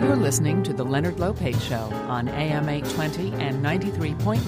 You're listening to The Leonard Lopate Show on AM 820 and 93.9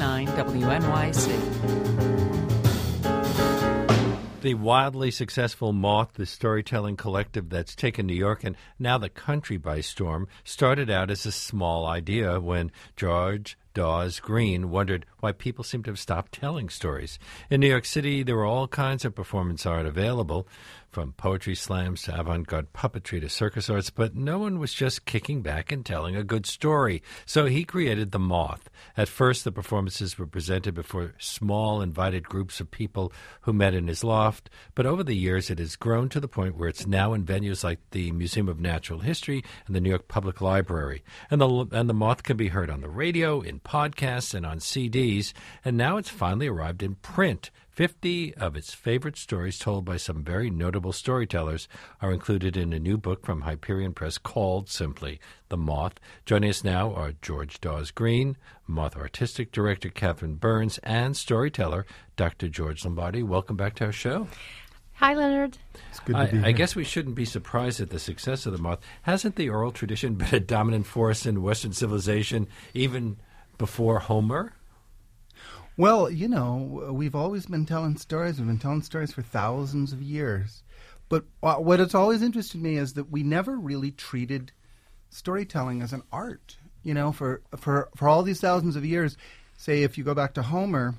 WNYC. The wildly successful Moth, the storytelling collective that's taken New York and now the country by storm, started out as a small idea when George Dawes Green wondered why people seem to have stopped telling stories. In New York City, there were all kinds of performance art available, from poetry slams to avant-garde puppetry to circus arts, but no one was just kicking back and telling a good story. So he created The Moth. At first, the performances were presented before small, invited groups of people who met in his loft, but over the years it has grown to the point where it's now in venues like the Museum of Natural History and the New York Public Library. And the Moth can be heard on the radio, in podcasts, and on CDs, and now it's finally arrived in print. 50 of its favorite stories told by some very notable storytellers are included in a new book from Hyperion Press called simply The Moth. Joining us now are George Dawes Green, Moth Artistic Director Catherine Burns, and storyteller Dr. George Lombardi. Welcome back to our show. Hi, Leonard. It's good to be here. I guess we shouldn't be surprised at the success of The Moth. Hasn't the oral tradition been a dominant force in Western civilization even before Homer? Well, you know, we've always been telling stories. We've been telling stories for thousands of years. But what has always interested me is that we never really treated storytelling as an art. You know, for all these thousands of years, say if you go back to Homer,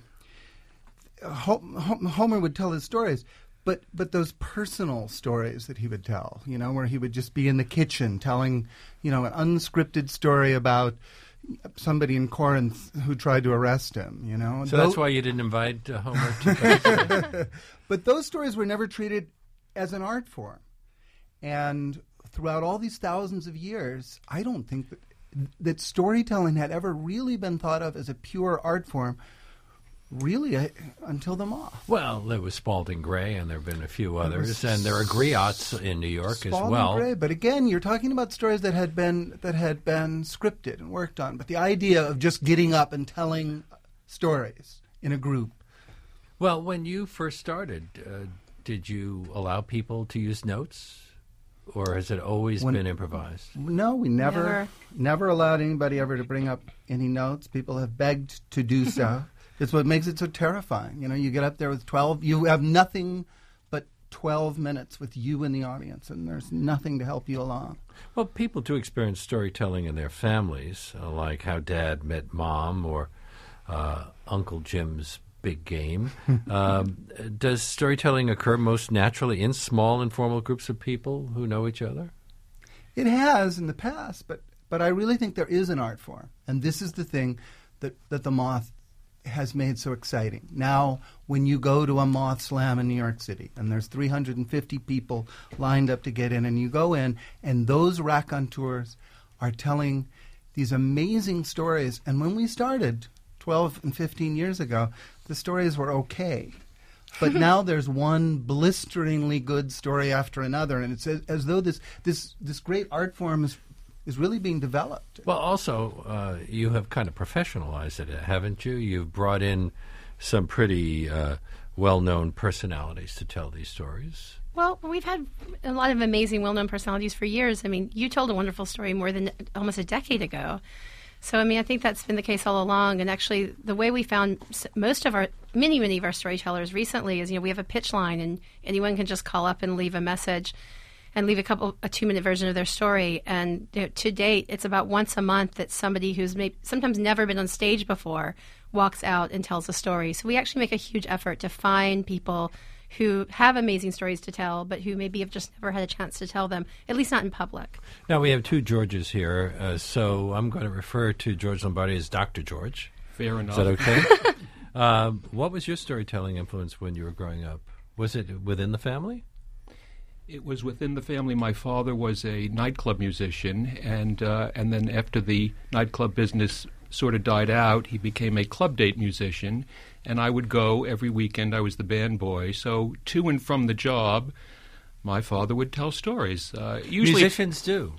Homer would tell his stories, but those personal stories that he would tell, you know, where he would just be in the kitchen telling, you know, an unscripted story about somebody in Corinth who tried to arrest him, you know. So that's why you didn't invite Homer to But those stories were never treated as an art form. And throughout all these thousands of years, I don't think that storytelling had ever really been thought of as a pure art form, really, until The Moth. Well, there was Spalding Gray, and there have been a few others, and there are griots in New York as well. Spalding Gray, but again, you're talking about stories that had been scripted and worked on. But the idea of just getting up and telling stories in a group. Well, when you first started, did you allow people to use notes, or has it always been improvised? No, we never allowed anybody ever to bring up any notes. People have begged to do so. It's what makes it so terrifying. You know, you get up there with 12, you have nothing but 12 minutes with you in the audience, and there's nothing to help you along. Well, people do experience storytelling in their families, like how Dad met Mom or Uncle Jim's big game. Does storytelling occur most naturally in small, informal groups of people who know each other? It has in the past, but I really think there is an art form, and this is the thing that The Moth has made so exciting. Now, when you go to a Moth Slam in New York City, and there's 350 people lined up to get in, and you go in, and those raconteurs are telling these amazing stories. And when we started 12 and 15 years ago, the stories were okay. But now there's one blisteringly good story after another, and it's as though this great art form is really being developed. Well, also, you have kind of professionalized it, haven't you? You've brought in some pretty well-known personalities to tell these stories. Well, we've had a lot of amazing, well-known personalities for years. I mean, you told a wonderful story more than almost a decade ago. So, I mean, I think that's been the case all along. And actually, the way we found many of our storytellers recently is, you know, we have a pitch line, and anyone can just call up and leave a message and leave a 2-minute version of their story. And you know, to date, it's about once a month that somebody who's sometimes never been on stage before walks out and tells a story. So we actually make a huge effort to find people who have amazing stories to tell, but who maybe have just never had a chance to tell them, at least not in public. Now, we have two Georges here, so I'm going to refer to George Lombardi as Dr. George. Fair enough. Is that okay? What was your storytelling influence when you were growing up? Was it within the family? It was within the family. My father was a nightclub musician, and then after the nightclub business sort of died out, he became a club date musician, and I would go every weekend. I was the band boy. So to and from the job, my father would tell stories. Usually, musicians do.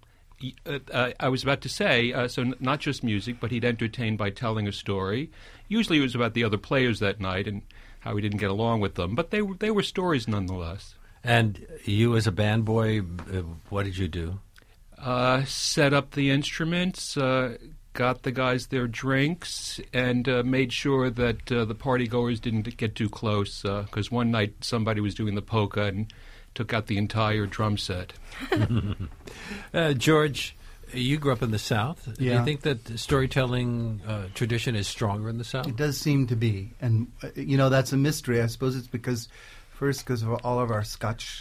I was about to say, so not just music, but he'd entertain by telling a story. Usually it was about the other players that night and how he didn't get along with them, but they were stories nonetheless. And you as a band boy, what did you do? set up the instruments, got the guys their drinks, and made sure that the partygoers didn't get too close, because one night somebody was doing the polka and took out the entire drum set. George, you grew up in the South. Do Yeah. you think that the storytelling tradition is stronger in the South? It does seem to be. And, that's a mystery. I suppose it's because of all of our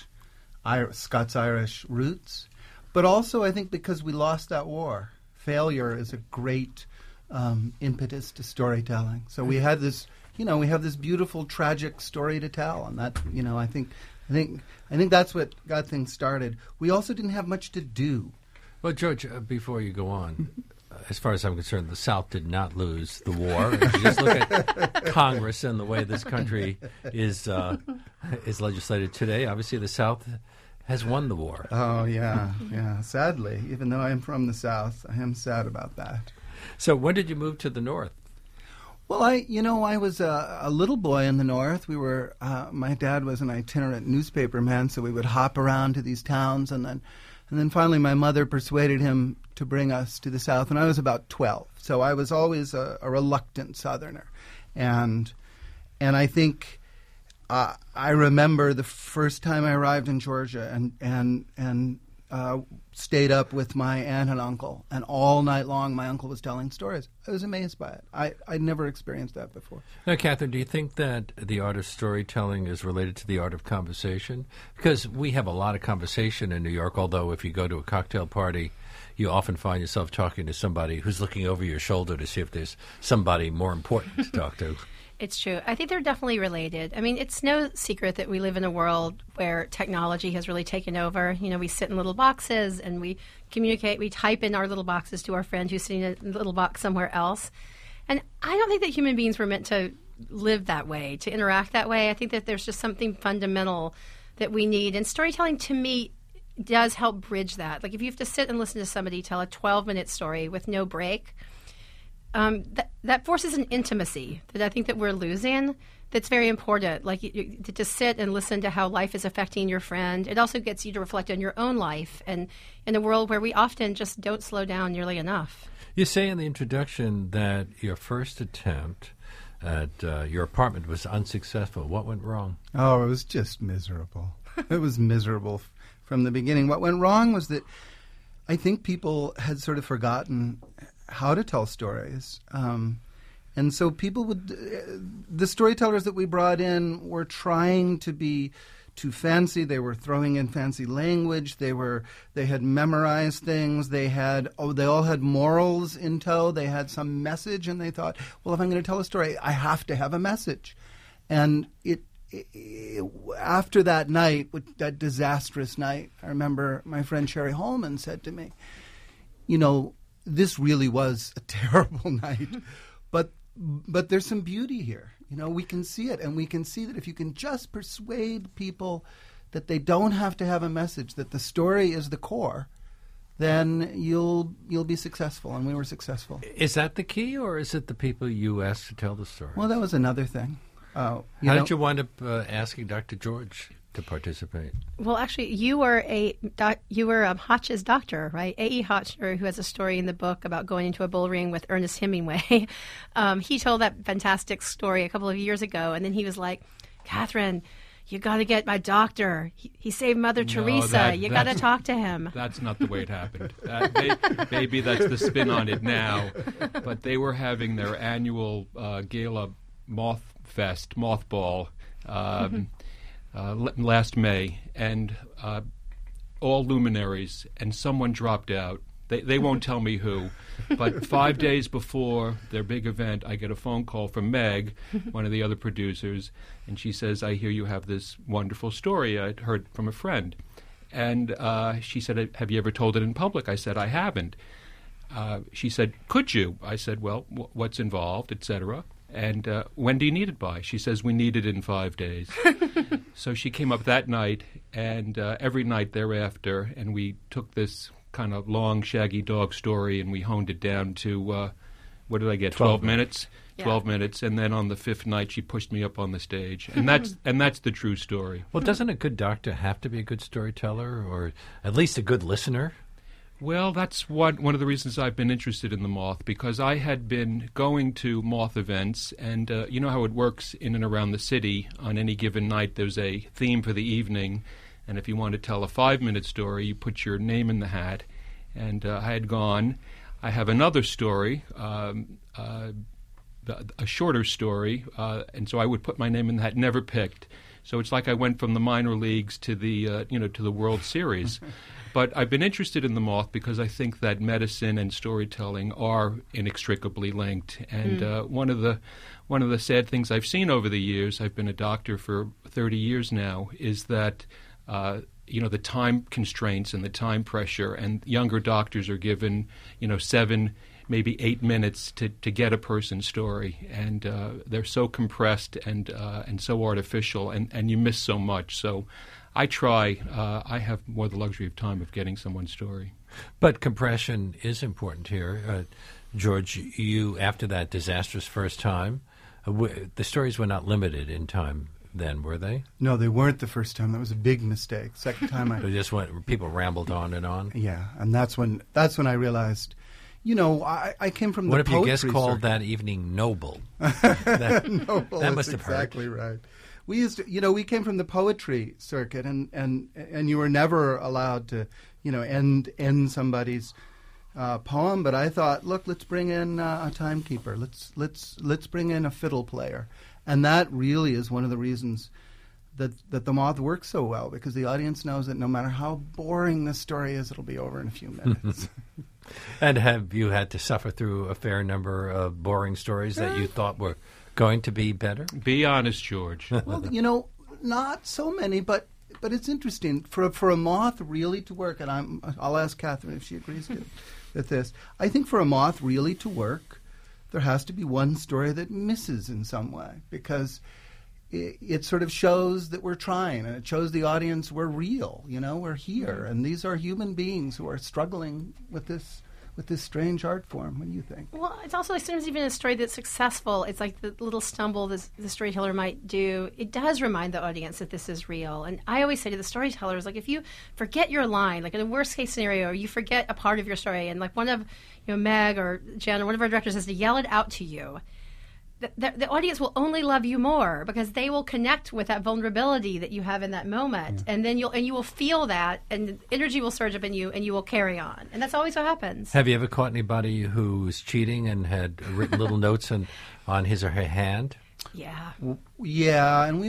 Scots-Irish roots, but also I think because we lost that war. Failure is a great impetus to storytelling. So we had this, we have this beautiful, tragic story to tell, and that, I think that's what got things started. We also didn't have much to do. Well, George, before you go on, as far as I'm concerned, the South did not lose the war. If you just look at Congress and the way this country is legislated today, obviously the South has won the war. Oh, yeah. Sadly, even though I am from the South, I am sad about that. So when did you move to the North? Well, I was a little boy in the North. We were, my dad was an itinerant newspaperman, so we would hop around to these towns, and then finally my mother persuaded him to bring us to the South when I was about 12. So I was always a reluctant Southerner, and I think I remember the first time I arrived in Georgia and stayed up with my aunt and uncle, and all night long my uncle was telling stories. I was amazed by it. I'd never experienced that before. Now, Catherine, do you think that the art of storytelling is related to the art of conversation? Because we have a lot of conversation in New York, although if you go to a cocktail party, you often find yourself talking to somebody who's looking over your shoulder to see if there's somebody more important to talk to. It's true. I think they're definitely related. I mean, it's no secret that we live in a world where technology has really taken over. We sit in little boxes and we communicate. We type in our little boxes to our friend who's sitting in a little box somewhere else. And I don't think that human beings were meant to live that way, to interact that way. I think that there's just something fundamental that we need. And storytelling, to me, does help bridge that. Like if you have to sit and listen to somebody tell a 12-minute story with no break, that forces an intimacy that I think that we're losing. That's very important. Like to sit and listen to how life is affecting your friend. It also gets you to reflect on your own life, and in a world where we often just don't slow down nearly enough. You say in the introduction that your first attempt at your apartment was unsuccessful. What went wrong? Oh, it was just miserable. It was miserable from the beginning. What went wrong was that I think people had sort of forgotten how to tell stories. And so people the storytellers that we brought in were trying to be too fancy. They were throwing in fancy language. They had memorized things. They all had morals in tow. They had some message, and they thought, well, if I'm going to tell a story, I have to have a message. And after that night, that disastrous night, I remember my friend Sherry Holman said to me, this really was a terrible night, but there's some beauty here. We can see it, and we can see that if you can just persuade people that they don't have to have a message, that the story is the core, then you'll be successful, and we were successful. Is that the key, or is it the people you asked to tell the story? Well, that was another thing. How did you wind up asking Dr. George to participate? Well, actually, you were Hotch's doctor, right? A.E. Hotchner, who has a story in the book about going into a bull ring with Ernest Hemingway. He told that fantastic story a couple of years ago, and then he was like, Catherine, you got to get my doctor. He saved Mother Teresa. You got to talk to him. That's not the way it happened. Maybe that's the spin on it now. But they were having their annual gala mothball last May, and all luminaries, and someone dropped out. They won't tell me who, but 5 days before their big event, I get a phone call from Meg, one of the other producers, and she says, I hear you have this wonderful story I'd heard from a friend. And she said, have you ever told it in public? I said, I haven't. She said, could you? I said, well, what's involved, etc. And when do you need it by? She says, we need it in 5 days. So she came up that night, and every night thereafter, and we took this kind of long, shaggy dog story, and we honed it down to, what did I get, 12 minutes? Yeah. 12 minutes, and then on the fifth night, she pushed me up on the stage. And that's the true story. Well, doesn't a good doctor have to be a good storyteller, or at least a good listener? Well, that's one of the reasons I've been interested in the Moth, because I had been going to Moth events, and you know how it works in and around the city. On any given night, there's a theme for the evening, and if you want to tell a 5-minute story, you put your name in the hat. And I had gone. I have another story, a shorter story, and so I would put my name in the hat, never picked. So it's like I went from the minor leagues to the to the World Series. But I've been interested in the Moth because I think that medicine and storytelling are inextricably linked. And one of the sad things I've seen over the years, I've been a doctor for 30 years now, is that the time constraints and the time pressure, and younger doctors are given 7, maybe 8 minutes to get a person's story, and they're so compressed and so artificial, and you miss so much. So I try. I have more the luxury of time of getting someone's story. But compression is important here. George, you, after that disastrous first time, the stories were not limited in time then, were they? No, they weren't the first time. That was a big mistake. Second time people rambled on and on? Yeah, and that's when I realized, I came from the poetry. What if you just called circuit. that evening noble? Noble, that must have exactly hurt. Right. We used to, we came from the poetry circuit, and you were never allowed to, end somebody's poem. But I thought, look, let's bring in a timekeeper. Let's bring in a fiddle player, and that really is one of the reasons that the Moth works so well, because the audience knows that no matter how boring the story is, it'll be over in a few minutes. And have you had to suffer through a fair number of boring stories that you thought were going to be better? Be honest, George. Well, not so many, but it's interesting for a Moth really to work, and I'll ask Catherine if she agrees with this. I think for a Moth really to work, there has to be one story that misses in some way, because it sort of shows that we're trying, and it shows the audience we're real. We're here, and these are human beings who are struggling with this strange art form. What do you think? Well, it's also like sometimes even a story that's successful, it's like the little stumble the storyteller might do. It does remind the audience that this is real. And I always say to the storytellers, like, if you forget your line, like in a worst case scenario, you forget a part of your story, and like one of Meg or Jen or one of our directors has to yell it out to you, the audience will only love you more, because they will connect with that vulnerability that you have in that moment, and then you will feel that, and energy will surge up in you, and you will carry on, and that's always what happens. Have you ever caught anybody who was cheating and had written little notes on his or her hand? Yeah. Yeah, and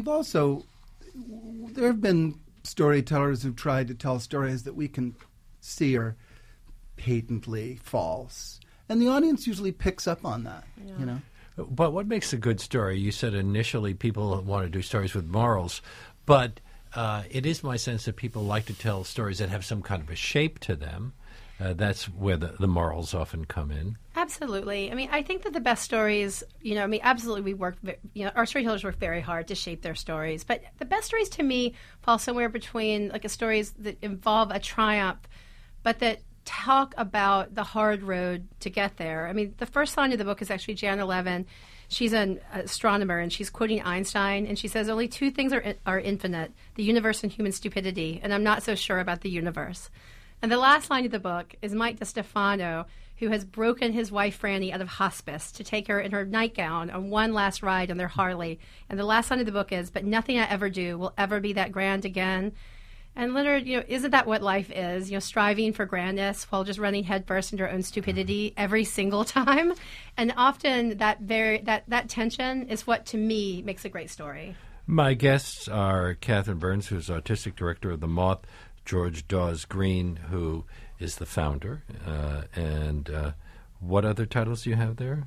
there have been storytellers who've tried to tell stories that we can see are patently false, and the audience usually picks up on that. Yeah. But what makes a good story? You said initially people want to do stories with morals, but it is my sense that people like to tell stories that have some kind of a shape to them. That's where the morals often come in. Absolutely. I mean, I think that the best stories, absolutely we work, our storytellers work very hard to shape their stories. But the best stories to me fall somewhere between like stories that involve a triumph, but that talk about the hard road to get there. I mean, the first line of the book is actually Janet Levin. She's an astronomer, and she's quoting Einstein, and she says only two things are infinite, the universe and human stupidity, and I'm not so sure about the universe. And the last line of the book is Mike DeStefano, who has broken his wife Franny out of hospice to take her in her nightgown on one last ride on their Harley. And the last line of the book is, but nothing I ever do will ever be that grand again. And Leonard, isn't that what life is? Striving for grandness while just running headfirst into our own stupidity every single time. And often that tension is what, to me, makes a great story. My guests are Catherine Burns, who's artistic director of The Moth, George Dawes Green, who is the founder, and what other titles do you have there?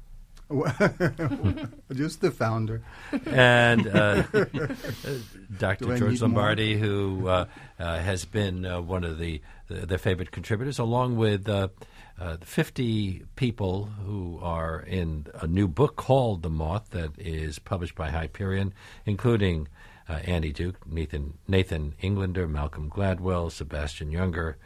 Just the founder. And Dr. George Lombardi, who has been one of their favorite contributors, along with 50 people who are in a new book called The Moth that is published by Hyperion, including Andy Duke, Nathan Englander, Malcolm Gladwell, Sebastian Younger,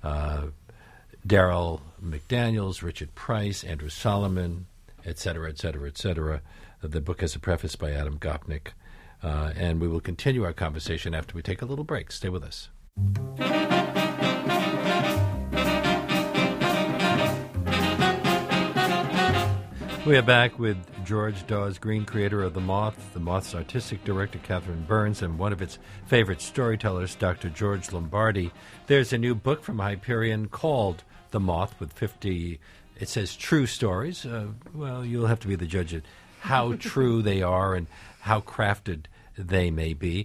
Daryl McDaniels, Richard Price, Andrew Solomon, et cetera, et cetera, et cetera. The book has a preface by Adam Gopnik. And we will continue our conversation after we take a little break. Stay with us. We are back with George Dawes Green, creator of The Moth, The Moth's artistic director, Catherine Burns, and one of its favorite storytellers, Dr. George Lombardi. There's a new book from Hyperion called The Moth with 50, it says, true stories. Well, you'll have to be the judge of how true they are and how crafted they may be.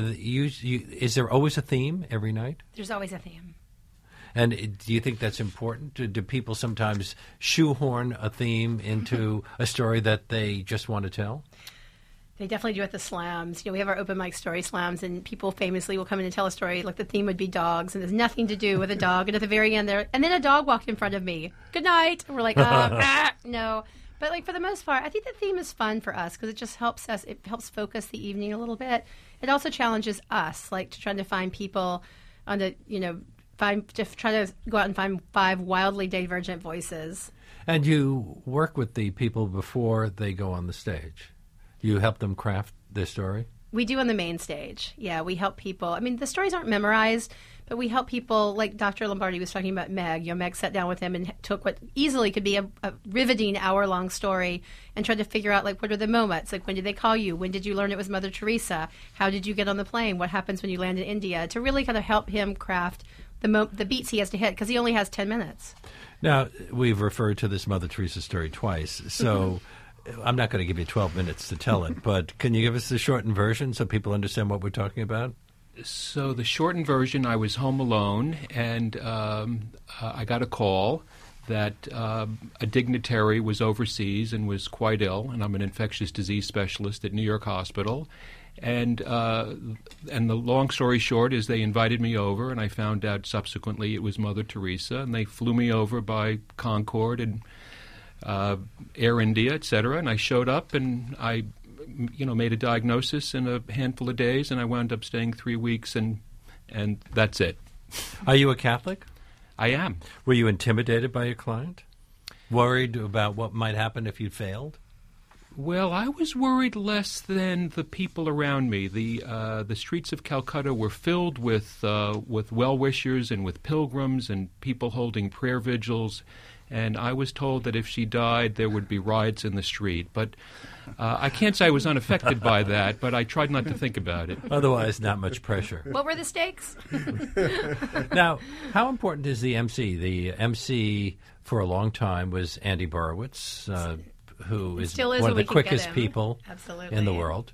Is there always a theme every night? There's always a theme. And do you think that's important? Do people sometimes shoehorn a theme into a story that they just want to tell? They definitely do at the slams. We have our open mic story slams, and people famously will come in and tell a story like the theme would be dogs, and there's nothing to do with a dog. And at the very end, and then a dog walked in front of me. Good night. And we're like, no. But for the most part, I think the theme is fun for us because it just helps us. It helps focus the evening a little bit. It also challenges us, to try to find people on the, to try to go out and find 5 wildly divergent voices. And you work with the people before they go on the stage. You help them craft their story? We do on the main stage. Yeah, we help people. The stories aren't memorized, but we help people, like Dr. Lombardi was talking about Meg. Meg sat down with him and took what easily could be a riveting hour-long story and tried to figure out, what are the moments? When did they call you? When did you learn it was Mother Teresa? How did you get on the plane? What happens when you land in India? To really kind of help him craft the beats he has to hit, because he only has 10 minutes. Now, we've referred to this Mother Teresa story twice, so I'm not going to give you 12 minutes to tell it, but can you give us the shortened version so people understand what we're talking about? So the shortened version, I was home alone, and I got a call that a dignitary was overseas and was quite ill, and I'm an infectious disease specialist at New York Hospital. And the long story short is they invited me over, and I found out subsequently it was Mother Teresa, and they flew me over by Concorde and Air India, et cetera, and I showed up, and I made a diagnosis in a handful of days, and I wound up staying 3 weeks, and that's it. Are you a Catholic? I am. Were you intimidated by your client? Worried about what might happen if you failed? Well, I was worried less than the people around me. The streets of Calcutta were filled with well-wishers and with pilgrims and people holding prayer vigils, and I was told that if she died, there would be riots in the street. But I can't say I was unaffected by that, but I tried not to think about it. Otherwise, not much pressure. What were the stakes? Now, how important is the MC? The MC for a long time was Andy Borowitz, who is one of the quickest people in the world.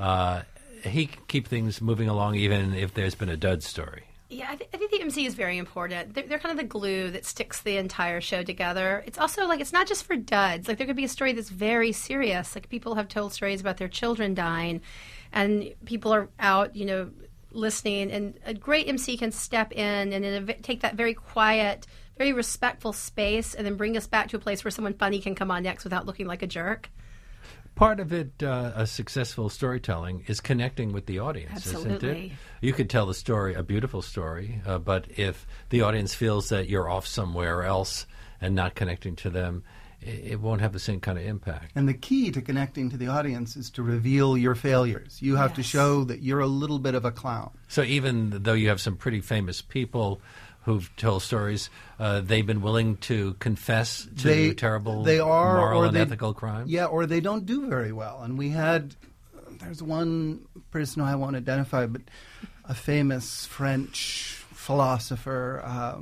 He can keep things moving along even if there's been a dud story. Yeah, I think the MC is very important. They're kind of the glue that sticks the entire show together. It's also it's not just for duds. There could be a story that's very serious. People have told stories about their children dying, and people are out, listening. And a great MC can step in and take that very quiet, very respectful space and then bring us back to a place where someone funny can come on next without looking like a jerk. Part of it, a successful storytelling, is connecting with the audience, isn't it? You could tell the story, a beautiful story, but if the audience feels that you're off somewhere else and not connecting to them, it won't have the same kind of impact. And the key to connecting to the audience is to reveal your failures. You have to show that you're a little bit of a clown. So even though you have some pretty famous people who've told stories, they've been willing to confess to terrible moral and ethical crimes? Yeah, or they don't do very well. And there's one person I won't identify, but a famous French philosopher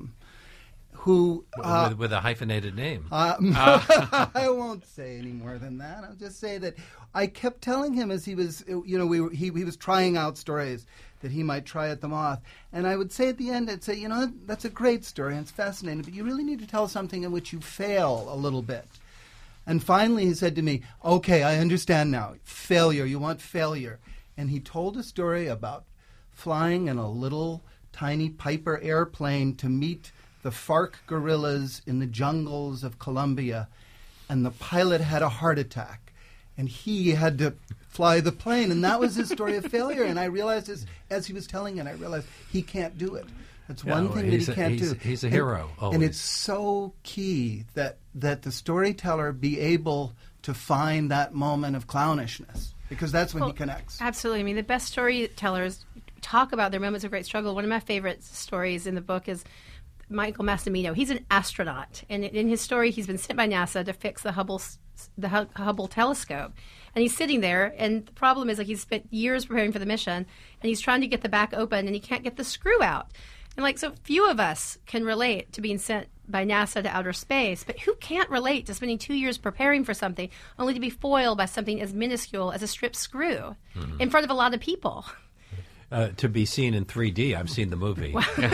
who... with a hyphenated name. I won't say any more than that. I'll just say that I kept telling him as he was, he was trying out stories that he might try at the Moth. And I would say at the end, I'd say, that's a great story and it's fascinating, but you really need to tell something in which you fail a little bit. And finally he said to me, okay, I understand now. Failure, you want failure. And he told a story about flying in a little tiny Piper airplane to meet the FARC guerrillas in the jungles of Colombia. And the pilot had a heart attack. And he had to fly the plane, and that was his story of failure. And I realized as he was telling it, I realized he can't do it. That's one thing that he can't do. He's a hero. And it's so key that the storyteller be able to find that moment of clownishness, because that's when he connects. Absolutely. The best storytellers talk about their moments of great struggle. One of my favorite stories in the book is Michael Massimino. He's an astronaut, and in his story, he's been sent by NASA to fix the Hubble telescope. And he's sitting there, and the problem is, like, he's spent years preparing for the mission, and he's trying to get the back open, and he can't get the screw out. And, like, so few of us can relate to being sent by NASA to outer space, but who can't relate to spending 2 years preparing for something only to be foiled by something as minuscule as a stripped screw in front of a lot of people? To be seen in 3D. I've seen the movie.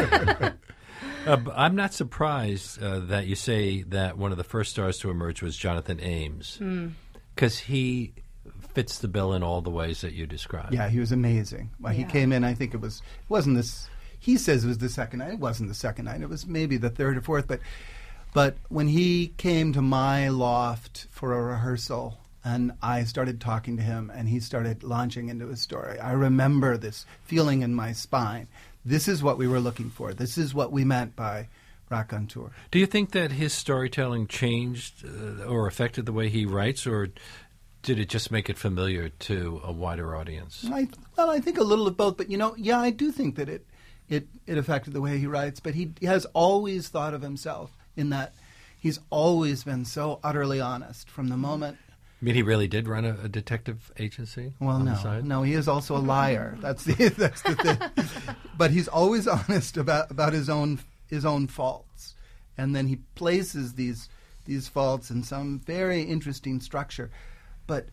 I'm not surprised that you say that one of the first stars to emerge was Jonathan Ames, because he fits the bill in all the ways that you described. Yeah, he was amazing. Well, he came in, I think it wasn't this, he says it was the second night. It wasn't the second night. It was maybe the third or fourth. But when he came to my loft for a rehearsal, and I started talking to him, and he started launching into his story, I remember this feeling in my spine. This is what we were looking for. This is what we meant by Raconteur. Do you think that his storytelling changed or affected the way he writes, or did it just make it familiar to a wider audience? I think a little of both. But, I do think that it affected the way he writes. But he has always thought of himself in that he's always been so utterly honest from the moment. I mean, he really did run a detective agency? Well, on the side? No, he is also a liar. That's the thing. But he's always honest about his own faults, and then he places these faults in some very interesting structure. But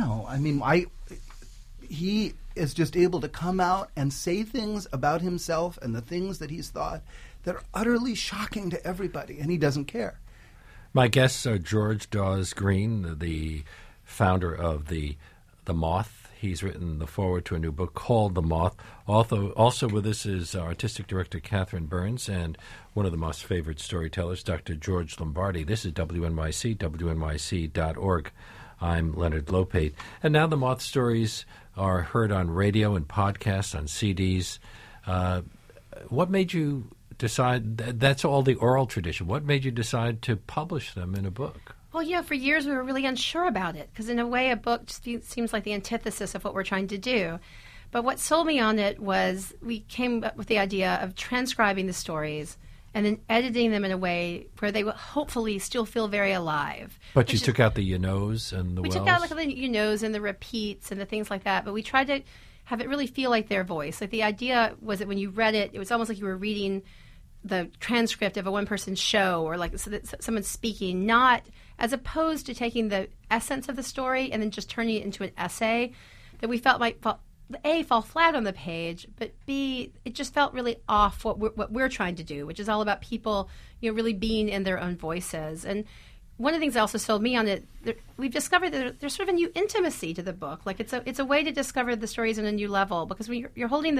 he is just able to come out and say things about himself and the things that he's thought that are utterly shocking to everybody, and he doesn't care. My guests are George Dawes Green, the founder of the Moth. He's written the foreword to a new book called The Moth. Also with us is artistic director Catherine Burns and one of the Moth's favorite storytellers, Dr. George Lombardi. This is WNYC, WNYC.org. I'm Leonard Lopate. And now the Moth stories are heard on radio and podcasts, on CDs. What made you decide that's all the oral tradition? What made you decide to publish them in a book? Well, for years we were really unsure about it because in a way a book just seems like the antithesis of what we're trying to do. But what sold me on it was we came up with the idea of transcribing the stories and then editing them in a way where they will hopefully still feel very alive. But you took out the you-knows and the wells? We took out like the you-knows and the repeats and the things like that, but we tried to have it really feel like their voice. Like the idea was that when you read it, it was almost like you were reading the transcript of a one-person show or like so that someone's speaking, not as opposed to taking the essence of the story and then just turning it into an essay that we felt might fall flat on the page, but B, it just felt really off what we're trying to do, which is all about people, really being in their own voices. And one of the things that also sold me on it, we've discovered that there's sort of a new intimacy to the book. Like it's a way to discover the stories on a new level because when you're holding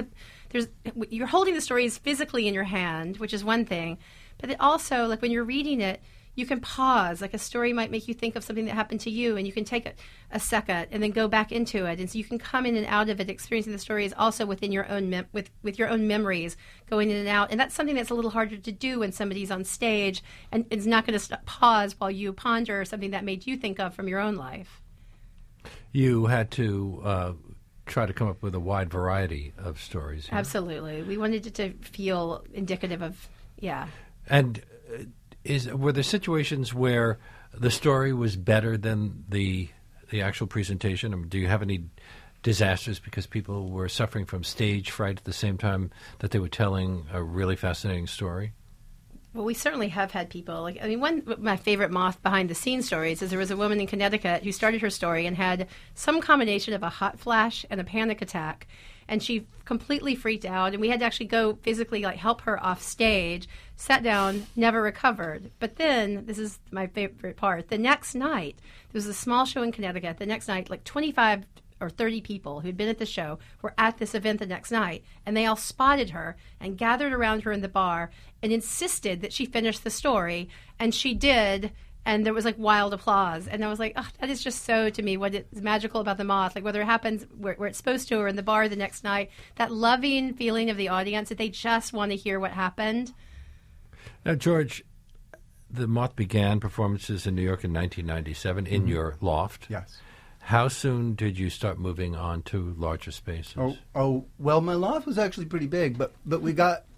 the stories physically in your hand, which is one thing, but it also like when you're reading it, you can pause. Like a story might make you think of something that happened to you, and you can take a second and then go back into it. And so you can come in and out of it, experiencing the stories also within your own with your own memories, going in and out. And that's something that's a little harder to do when somebody's on stage and is not going to pause while you ponder something that made you think of from your own life. You had to try to come up with a wide variety of stories. Here. Absolutely. We wanted it to feel indicative of, And were there situations where the story was better than the actual presentation? I mean, do you have any disasters because people were suffering from stage fright at the same time that they were telling a really fascinating story? Well, we certainly have had people. One of my favorite Moth behind-the-scenes stories is there was a woman in Connecticut who started her story and had some combination of a hot flash and a panic attack. And she completely freaked out, and we had to actually go physically help her off stage, sat down, never recovered. But then, this is my favorite part, the next night, there was a small show in Connecticut. The next night, 25 or 30 people who'd been at the show were at this event the next night, and they all spotted her and gathered around her in the bar and insisted that she finish the story, and she did. And there was wild applause. And I was like, that is just so, to me, what is magical about the Moth. Whether it happens where it's supposed to or in the bar the next night, that loving feeling of the audience that they just want to hear what happened. Now, George, the Moth began performances in New York in 1997 in your loft. Yes. How soon did you start moving on to larger spaces? Oh, well, my loft was actually pretty big, but we got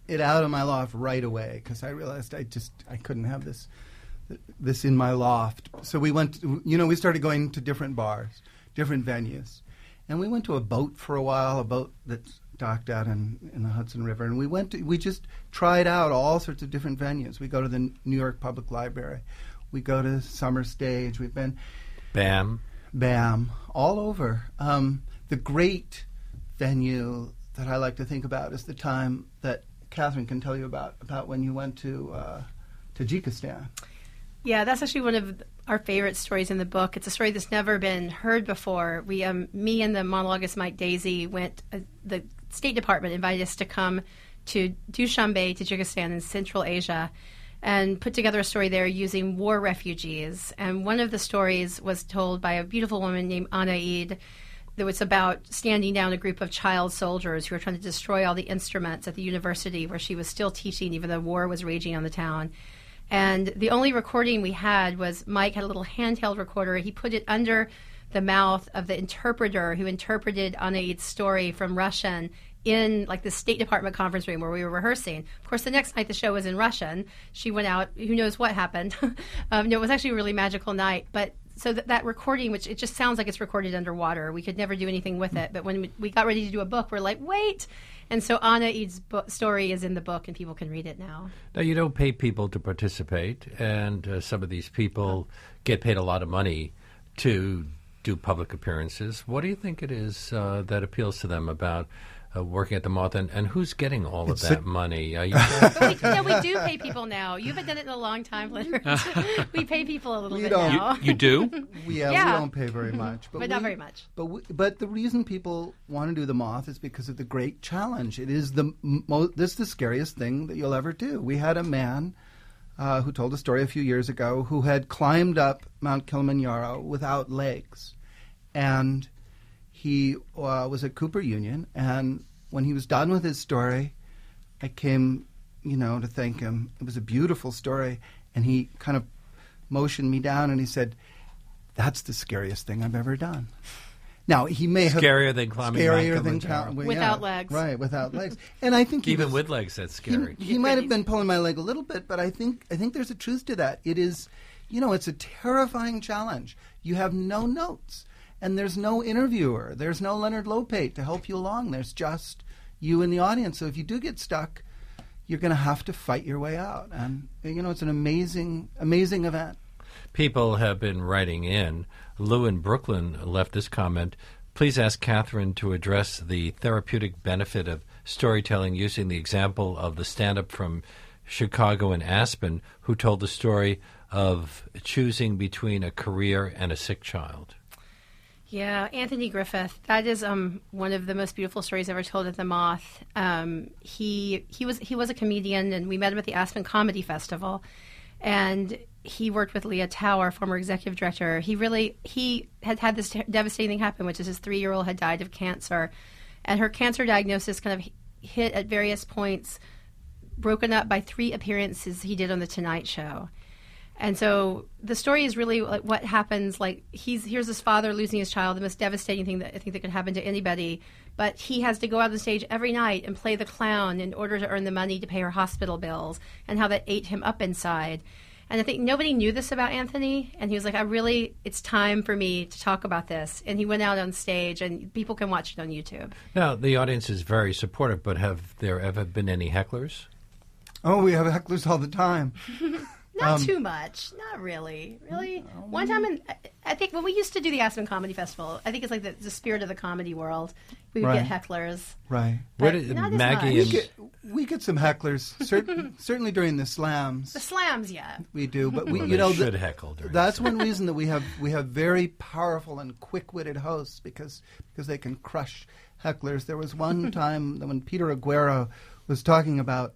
it out of my loft right away because I realized I couldn't have this in my loft. So we we started going to different bars, different venues. And we went to a boat for a while, a boat that's docked out in the Hudson River. And we just tried out all sorts of different venues. We go to the New York Public Library. We go to Summer Stage. We've been... BAM, all over. The great venue that I like to think about is the time that Catherine can tell you about when you went to Tajikistan. Yeah, that's actually one of our favorite stories in the book. It's a story that's never been heard before. We, me and the monologuist Mike Daisy went. The State Department invited us to come to Dushanbe, Tajikistan, in Central Asia, and put together a story there using war refugees. And one of the stories was told by a beautiful woman named Anaid. That was about standing down a group of child soldiers who were trying to destroy all the instruments at the university where she was still teaching, even though war was raging on the town. And the only recording we had was Mike had a little handheld recorder. He put it under the mouth of the interpreter who interpreted Anaid's story from Russian in like the State Department conference room where we were rehearsing. Of course, the next night the show was in Russian. She went out. Who knows what happened? It was actually a really magical night. But so that recording, which it just sounds like it's recorded underwater. We could never do anything with it. But when we got ready to do a book, we're like, wait. And so Anaid's story is in the book, and people can read it now. Now, you don't pay people to participate, and some of these people get paid a lot of money to do public appearances. What do you think it is that appeals to them about working at the Moth, and who's getting all of that money? We do pay people now. You haven't done it in a long time, Leonard. We pay people a little bit now. You do? We don't pay very much. But not very much. But the reason people want to do the Moth is because of the great challenge. It is this is the scariest thing that you'll ever do. We had a man who told a story a few years ago who had climbed up Mount Kilimanjaro without legs. And he was at Cooper Union, and when he was done with his story, I came, to thank him. It was a beautiful story, and he kind of motioned me down, and he said, "That's the scariest thing I've ever done." Now, he may have... Scarier than climbing Mount Kilimanjaro. Without legs. Right, without legs. And I think even with legs, that's scary. He might have been pulling my leg a little bit, but I think there's a truth to that. It is, it's a terrifying challenge. You have no notes. And there's no interviewer. There's no Leonard Lopate to help you along. There's just you in the audience. So if you do get stuck, you're going to have to fight your way out. And, it's an amazing, amazing event. People have been writing in. Lou in Brooklyn left this comment. Please ask Catherine to address the therapeutic benefit of storytelling using the example of the stand-up from Chicago and Aspen who told the story of choosing between a career and a sick child. Yeah, Anthony Griffith. That is one of the most beautiful stories ever told at the Moth. He was a comedian, and we met him at the Aspen Comedy Festival. And he worked with Leah Tower, former executive director. He had this devastating thing happen, which is his 3-year-old had died of cancer, and her cancer diagnosis kind of hit at various points, broken up by 3 appearances he did on the Tonight Show. And so the story is really like what happens. Like here's his father losing his child, the most devastating thing that I think that could happen to anybody. But he has to go out on the stage every night and play the clown in order to earn the money to pay her hospital bills, and how that ate him up inside. And I think nobody knew this about Anthony, and he was like, it's time for me to talk about this. And he went out on stage, and people can watch it on YouTube. Now, the audience is very supportive, but have there ever been any hecklers? Oh, we have hecklers all the time. Not too much. Not really. Really? One time, I think when we used to do the Aspen Comedy Festival, I think it's like the spirit of the comedy world. We would get hecklers. Right. But not Maggie as much. We get some hecklers, certainly during the slams. The slams, yeah. We do, but we, they should heckle during that's one reason that we have very powerful and quick-witted hosts because they can crush hecklers. There was one time when Peter Aguero was talking about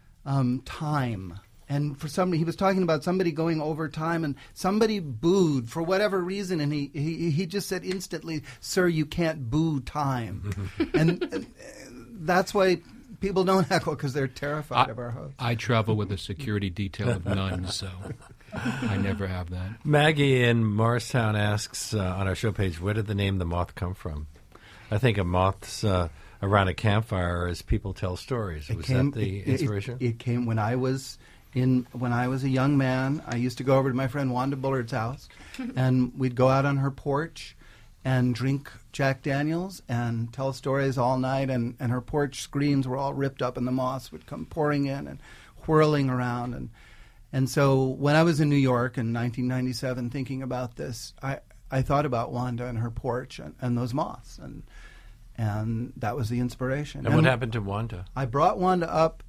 time. And for somebody, he was talking about somebody going over time, and somebody booed for whatever reason, and he just said instantly, "Sir, you can't boo time," and that's why people don't heckle, because they're terrified of our host. I travel with a security detail of nuns, so I never have that. Maggie in Morristown asks on our show page, where did the name The Moth come from? I think a moth's around a campfire as people tell stories. Was that the inspiration? It came when I was a young man. I used to go over to my friend Wanda Bullard's house, and we'd go out on her porch and drink Jack Daniels and tell stories all night, and her porch screens were all ripped up and the moths would come pouring in and whirling around. And so when I was in New York in 1997 thinking about this, I thought about Wanda and her porch and those moths, and that was the inspiration. And what happened to Wanda? I brought Wanda up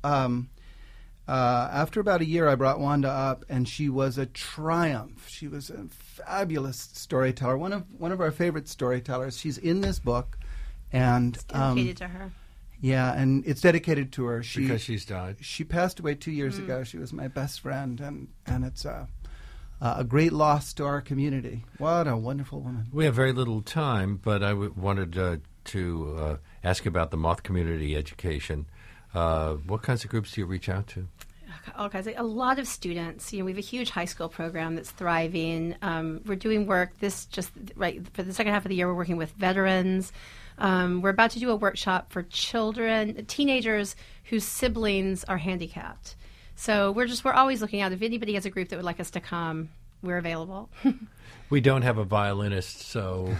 after about a year. I brought Wanda up, and she was a triumph. She was a fabulous storyteller, one of our favorite storytellers. She's in this book, and it's dedicated to her. Yeah, and it's dedicated to her. Because she's died. She passed away 2 years ago. She was my best friend, and it's a great loss to our community. What a wonderful woman. We have very little time, but I wanted to ask about the moth community education. What kinds of groups do you reach out to? All kinds. A lot of students. We have a huge high school program that's thriving. We're doing work for the second half of the year. We're working with veterans. We're about to do a workshop for teenagers whose siblings are handicapped. So we're always looking out. If anybody has a group that would like us to come, we're available. We don't have a violinist, so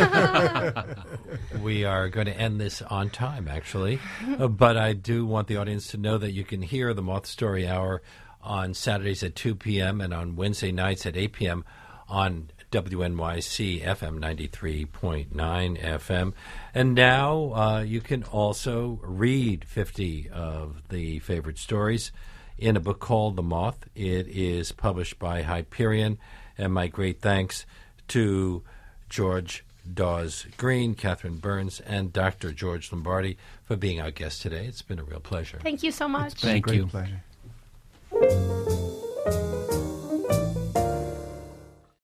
we are going to end this on time, actually. But I do want the audience to know that you can hear the Moth Story Hour on Saturdays at 2 p.m. and on Wednesday nights at 8 p.m. on WNYC FM 93.9 FM. And now you can also read 50 of the favorite stories in a book called The Moth. It is published by Hyperion, and my great thanks to George Dawes Green, Catherine Burns, and Dr. George Lombardi for being our guest today. It's been a real pleasure. Thank you so much. Thank you. Great pleasure.